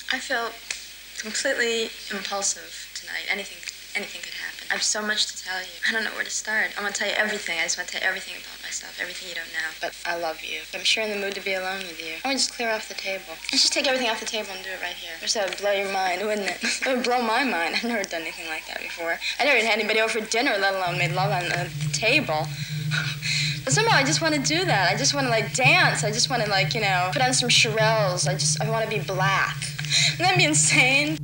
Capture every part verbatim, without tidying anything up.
I feel completely impulsive tonight. Anything, anything could happen. I have so much to tell you. I don't know where to start. I want to tell you everything. I just want to tell you everything about myself, everything you don't know. But I love you. I'm sure in the mood to be alone with you. I want to just clear off the table. Let's just take everything off the table and do it right here. First, that would blow your mind, wouldn't it? It would blow my mind. I've never done anything like that before. I never had anybody over for dinner, let alone made love on the table. But somehow I just want to do that. I just want to, like, dance. I just want to, like, you know, put on some Shirelles. I just, I want to be black. Wouldn't that be insane?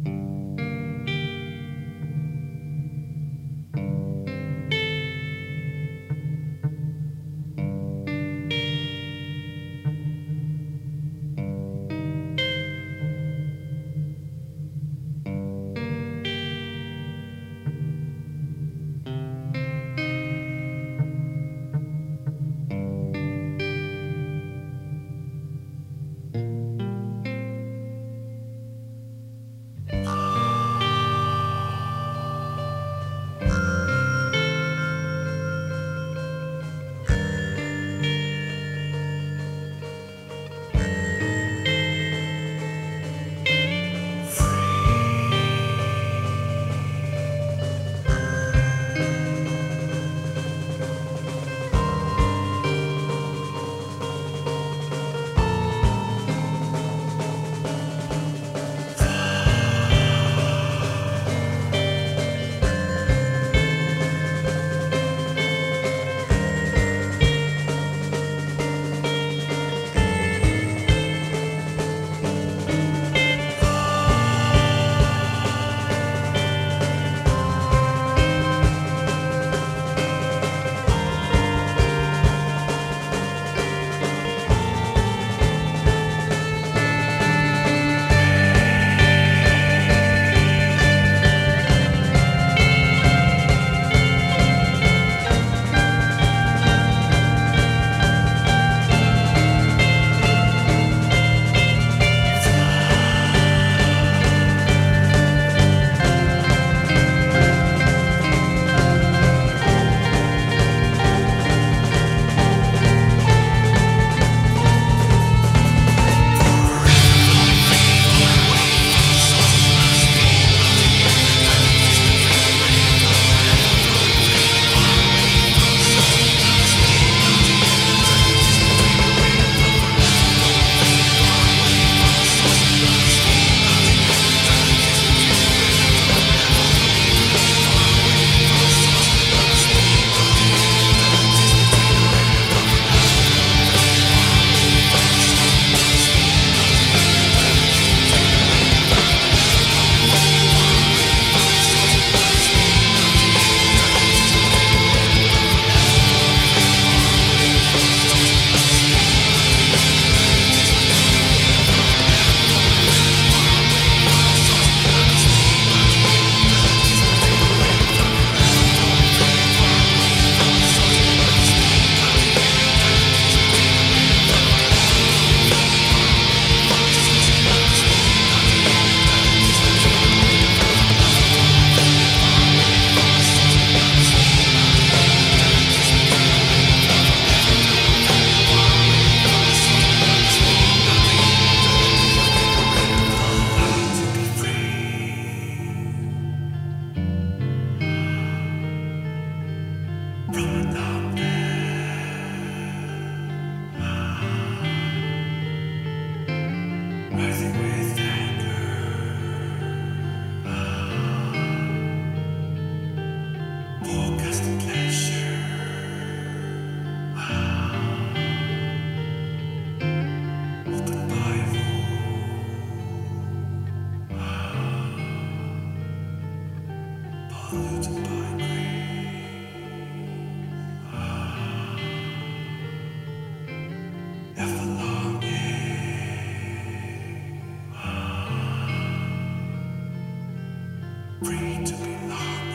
Free to belong.